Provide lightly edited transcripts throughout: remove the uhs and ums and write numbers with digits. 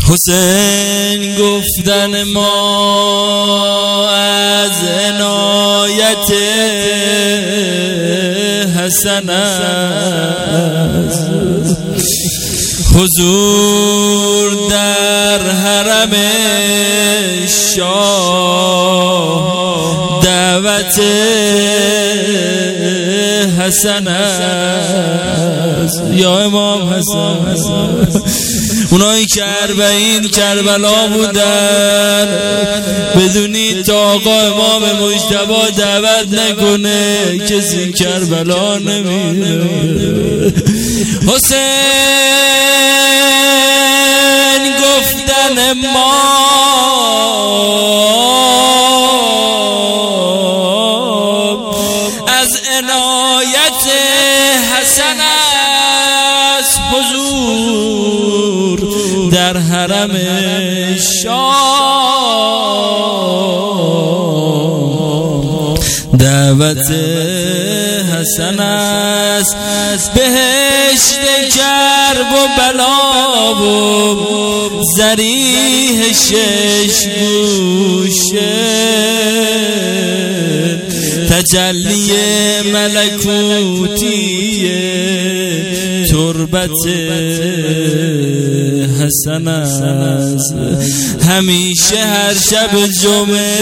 حسین گفتن ما از عنایت حسن است، حضور در حرم شاه دعوت حسن است. یا امام حسن، اونایی که 40 کربلا بودن، بدونید تا آقا امام مجتبی دعوت نکنه کسی کربلا نمیره. حسین گفتن ما از عنایت حسن است، حضور در حرم شاه دعوت حسن است. بهشت کرب و بلا و ذریح 6 گوشه، تجلی ملکوتی تربت حسن است. همیشه هر شب جمعه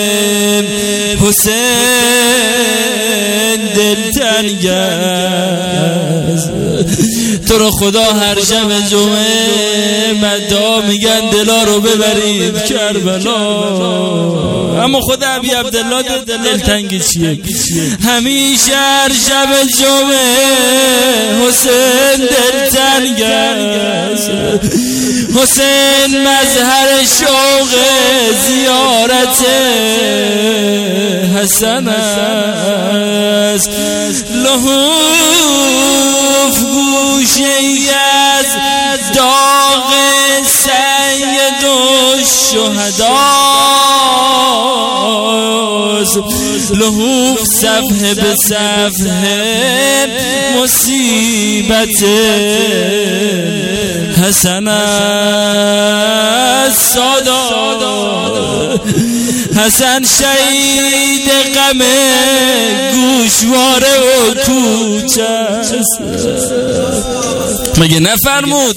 حسین دلتنگ است. تو رو خدا هر شب جمعه مدا میگن دلا رو ببرید کربلا، اما خدا ابی عبدالله دلتنگ چیه؟ همیشه هر شب جمعه حسین دلتنگ است. حسین مظهر شوق زیارت حسن است. لحوف گوشه‌ای از داغ سید الشهداست، لحوف صفحه به صفحه مصیبت حسن است. سادات حسن شهید غم گوشواره و کوچه است. مگه نفرمود؟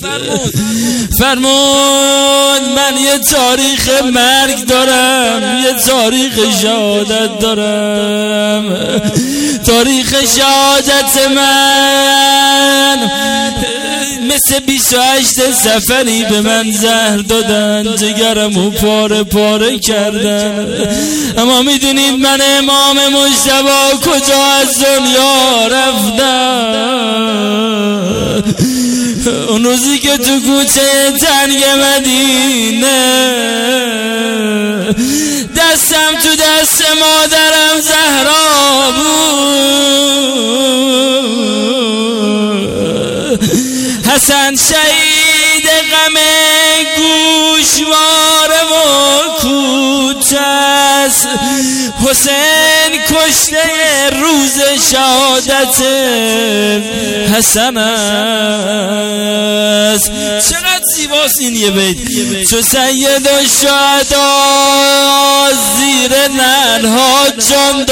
فرمود من یه تاریخ مرگ دارم، یه تاریخ شهادت دارم. تاریخ شهادت من مثل 28 سفری به من زهر دادن، جگرمو پاره پاره کردن. اما میدونید من امام مجتبی کجا از دنیا رفتم؟ اون روزی که تو کوچه تنگ مدینه دستم تو دست مادرم زهرا بود. حسن شهید غم گوشواره و کوچه است. حسین کشته روز شهادت حسن است. چقدر زیباست این یه بیت. چو سید الشهدا زیر نعلها جان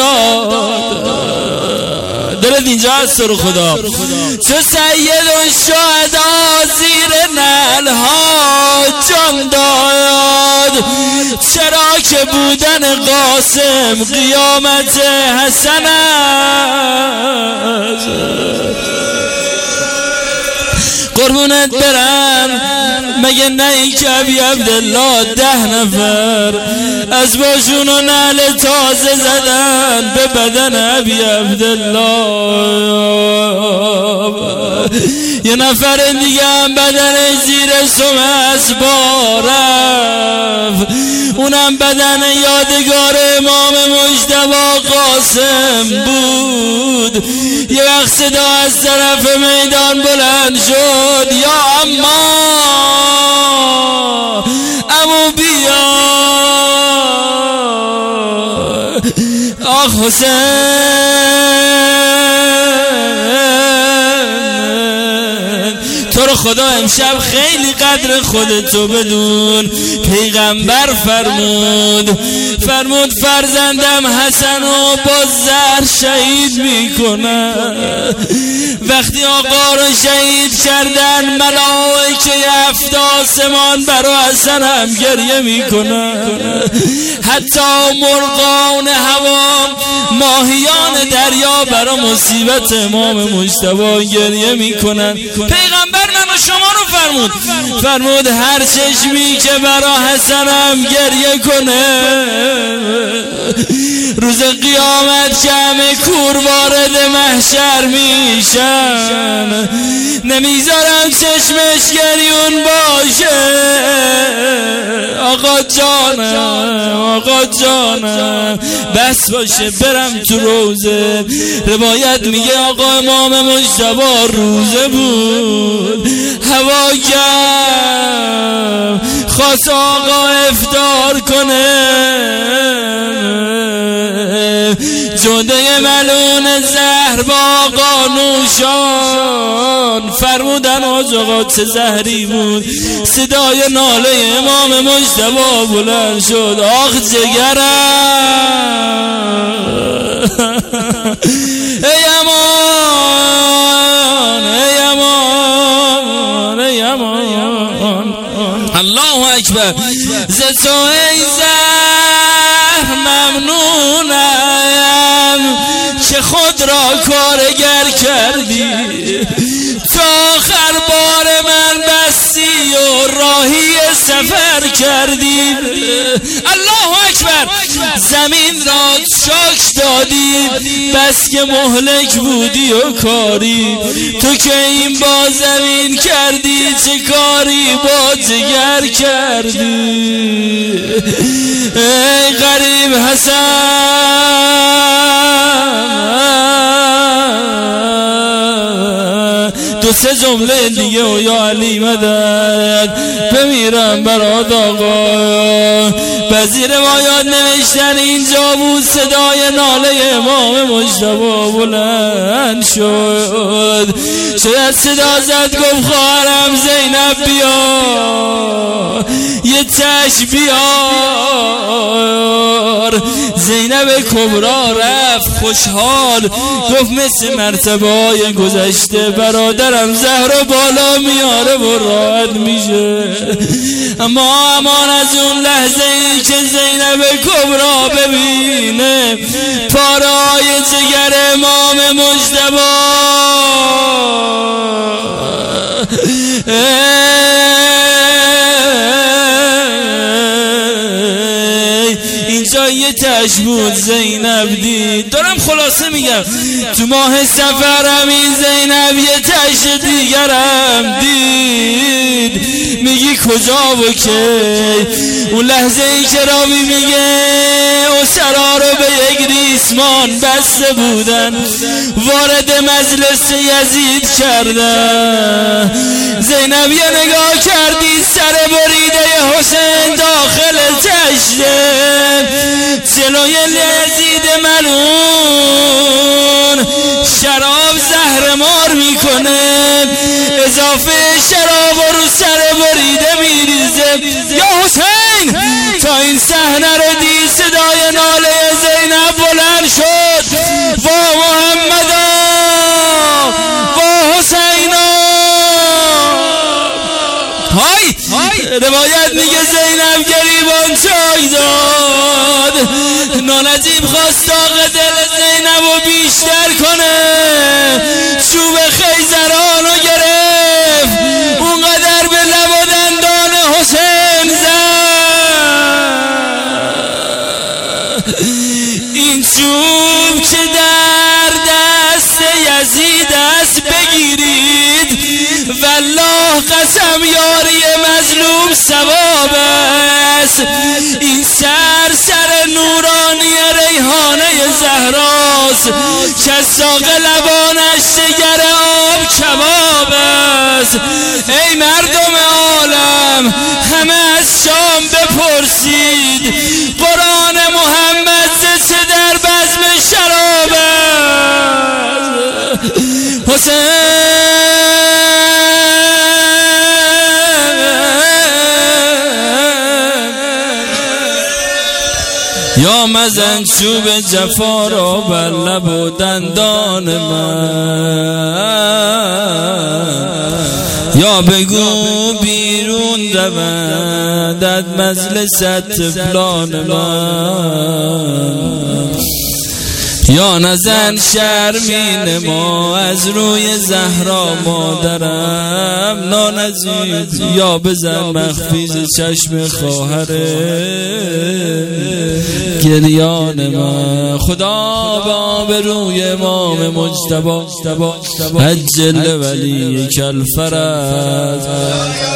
داد. دلت اینجا هست رو خدا. چو سید الشهدا زیر نعلها جان داد، چرا که بودن قاسم قیامت حسن است. قربونت برم، مگه نه ای که ابی عبدالله 10 نفر از باشون و نعل تازه زدن به بدن ابی عبدالله. یه نفر دیگه هم بدن زیر سم اسبا رفت، اونم بدن یادگار امام مجتبی قاسم بود. یه وقت صدا از طرف میدان بلند شد، یا امو بیا. آخ حسین تو رو خدا امشب خیلی قدر خودتو بدون. پیغمبر فرمود فرزندم حسنو با زهر شهید میکنن. وقتی آقا رو شهید کردن ملائکه 7 آسمان برای حسن هم گریه میکنن. حتی مرغان هوا، ماهیان دریا برای مصیبت امام مجتبی گریه میکنن. پیغمبر من و شما رو فرمود هر چشمی که برای حسنم گریه کنه روز قیامت جمع کور وارد محشر میشن. نمیذارم چشمش گریون باشه. آقا جانم بس باشه برم تو روزه. روایت میگه آقا امام مجتبی روزه بود، هوا گرم، خواست آقا افطار کنه. جوده ملون زهر با آقا نوشان. فرمودن آقا چه زهری بود. صدای ناله امام مجتبی بلند شد. آخ جگرم ای امان، ای امان، ای امان. الله اکبر. ز تو ای زهر ممنونم که خود را کارگر کردی. تا آخر بار من بستی و راهی سفر کردی. الله اکبر. زمین را شاک دادی بس که مهلک بودی و کاری. تو که این با زمین کردی چه کاری با جگر کردی. ای غریب حسن، 2-3 جمله دیگه و یا علی مدد بمیرم برات آقا. بعضی روایات نوشتن اینجا بود صدای ناله امام مجتبی بلند شد. شاید صدا زد گفت خواهرم زینب بیا، یه تش بیار. زینب کبرا رفت خوشحال گفت مثل مرتبه های گذشته برادرم زهرا بالا میاره و راحت میشه. اما امان از اون لحظه ای که زینب کبرا ببینه پارای جگر امام مجتبی. اینجا یه تش بود زینب دید. دارم خلاصه میگم تو ماه سفرم این زینب یه تش دیگرم دید. میگی کجا و که؟ اون لحظه ای که راوی میگه اسرا رو به یک ریسمان بسته بودن وارد مجلس یزید کردن. زینب یه نگاه کردی سر بریده حسین داخل تشته جلوی یزید ملون شراب زهر مار میکنه. اضافه شراب رو سر بریده میریزه. یا حسین تا این صحنه رو دید صدای ناله زینب بلند شد. وا محمدا، وا حسینا. های روایت میگه زینب گریبان چای داد. نانجیب خواست طاق دل زینب رو بیشتر کنه. چوب خیزران رو گرفت اونقدر به لب و دندان حسین زد. این چوب که در دست یزید است بگیرید والله قسم یاری مظلوم ثواب است. این سر نورانی ریحانه زهراست که ساق لبانش جگر آب کباب است. ای مردم عالم همه از شام بپرسید قرآن محمد چه در بزم شراب است. حسین یا مزن چوب جفا را بر لب و دندان من، یا بگو بیرون دوند از مجلست پلان من، یا نزن شرمین ما از روی زهرا مادرم نانزید، یا بزن مخفیز چشم خواهر گریان من. خدا با به روی امام مجتبی عجل ولی کل فرج